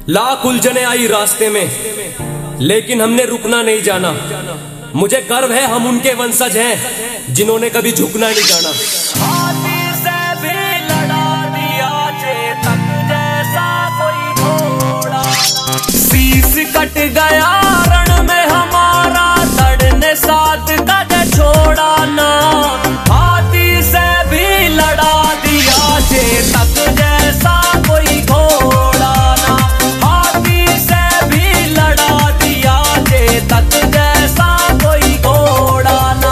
लाख उलझने आई रास्ते में, लेकिन हमने रुकना नहीं जाना। मुझे गर्व है हम उनके वंशज हैं जिन्होंने कभी झुकना नहीं जाना। हाथी से भी लड़ा दिया चेतक जैसा कोई घोड़ा, शीश कट गया रण में हमारा, लड़ने साथ कद छोड़ा ना। हाथी से भी लड़ा दिया चेतक जैसा कोई घोड़ा ना, हाथी से भी लड़ा दिया चेतक जैसा कोई घोड़ा ना।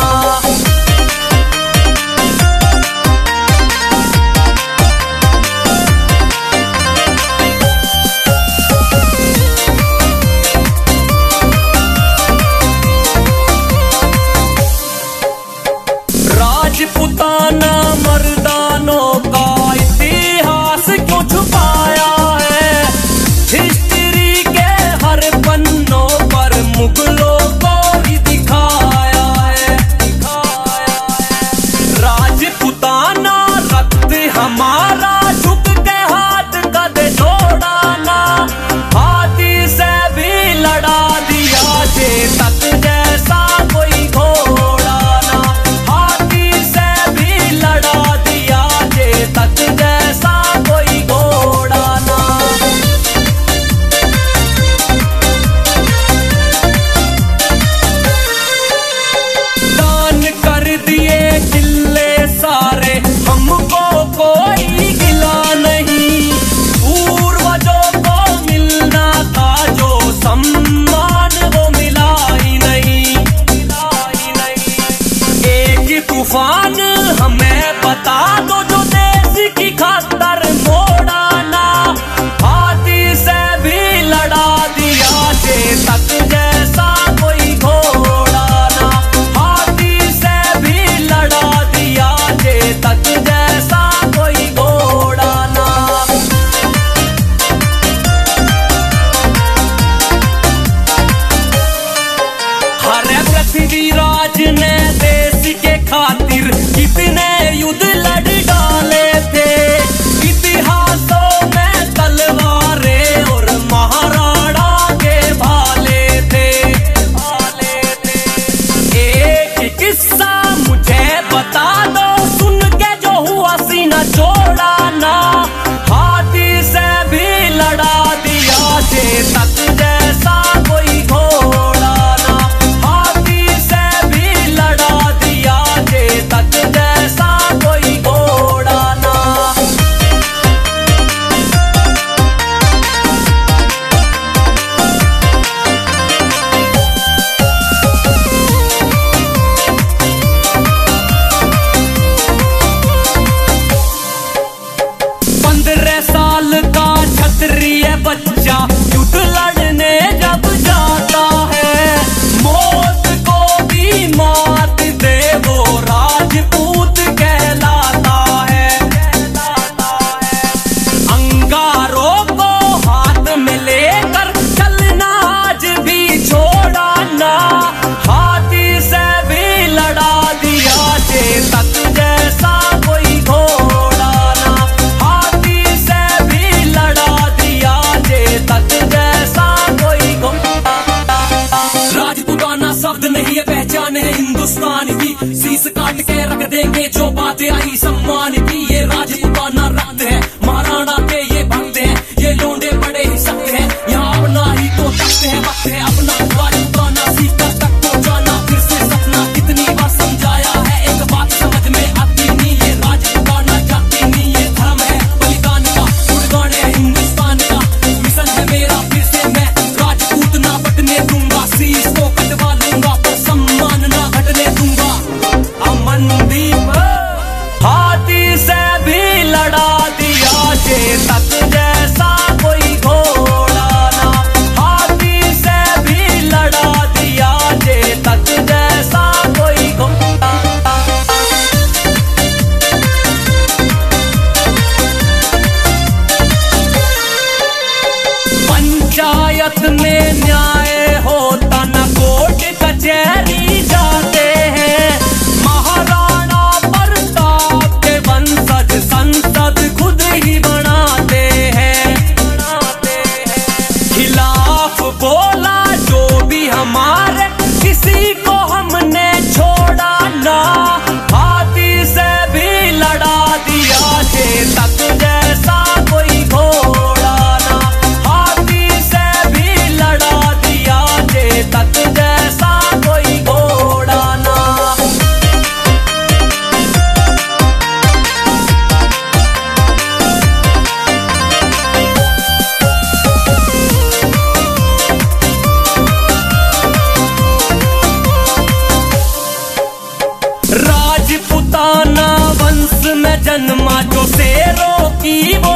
की वो